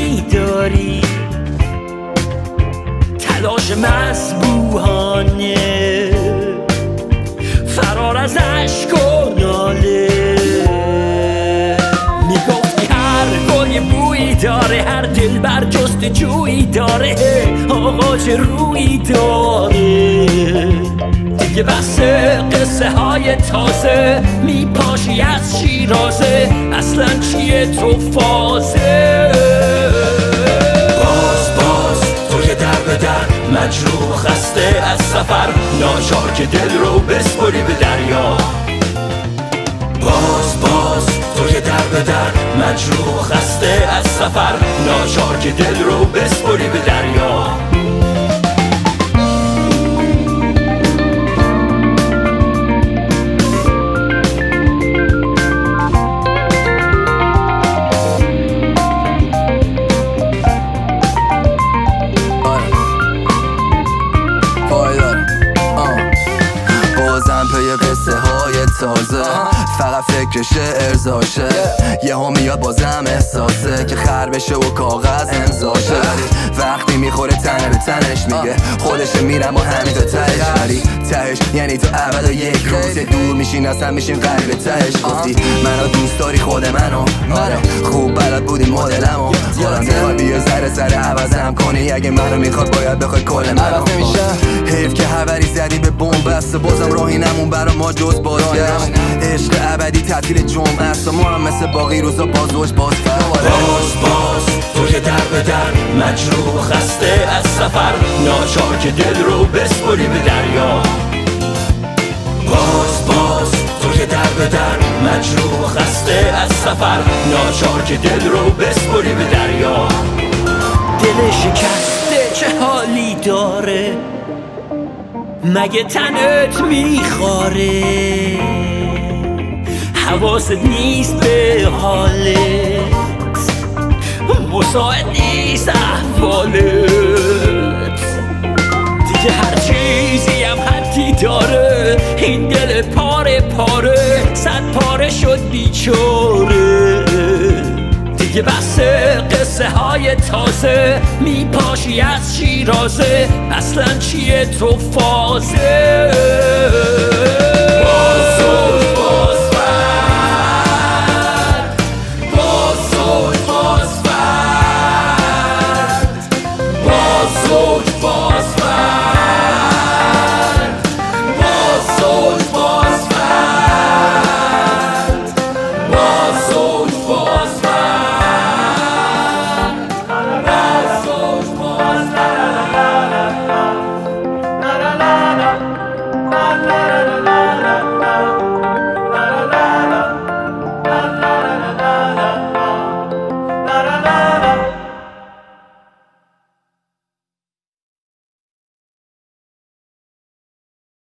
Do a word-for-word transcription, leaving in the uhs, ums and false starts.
میداری، تلاش مسبوحانه، فرار از عشق و ناله. میگفتی هر گل یه بویی داره، هر دل بر جست جویی داره، آقا چه رویی داره. دیگه بس قصه های تازه، میپاشی از شیرازه، اصلا چیه تو فازه. باز باز تو که در به در، مجروح خسته از سفر، ناچار که دل رو بسپری به دریا. باز باز تو که در به در، مجروح خسته از سفر، ناچار که دل رو بسپری به دریا. تازه فقط فکر شعر زاشه، یه ها میاد بازم احساسه که خر بشه و کاغذ امضاشه. ولی وقتی میخوره تنه به تنش میگه خودشه، میرم و همین تا تهش. ولی تهش یعنی تو اول و یک روز دور میشین، اصلا میشین قریب تهش. گفتی منو دوست داری خود منو، آره خوب بلد بودی مدلمو، حالا میخوای بیا ذره ذره عوضم کنی، اگه منو میخواد باید بخوای کل منو. حیف که حوری زدی به بومبست، بازم راهی نمون برا ما جز بازگشت. عشق ابدی تعطیل جمعه است و ما هم مثل باقی روزا بازوش باز فرد. باز باز تو که در به در، مجروح خسته از سفر، ناچار که دل رو بسپری به دریا. باز باز تو که در به در، مجروح خسته از سفر، ناچار که دل رو بسپری به دریا. دل شکسته چه حالی داره، مگه تنت میخواره؟ حواست نیست به حالت، مساعد نیست احوالت. دیگه هر چیزی هم حدی داره، این دل پاره پاره صد پاره شد بیچاره. دیگه بس قصه های تازه، میپاشی از شیرازه، اصلا چیه تو فازه.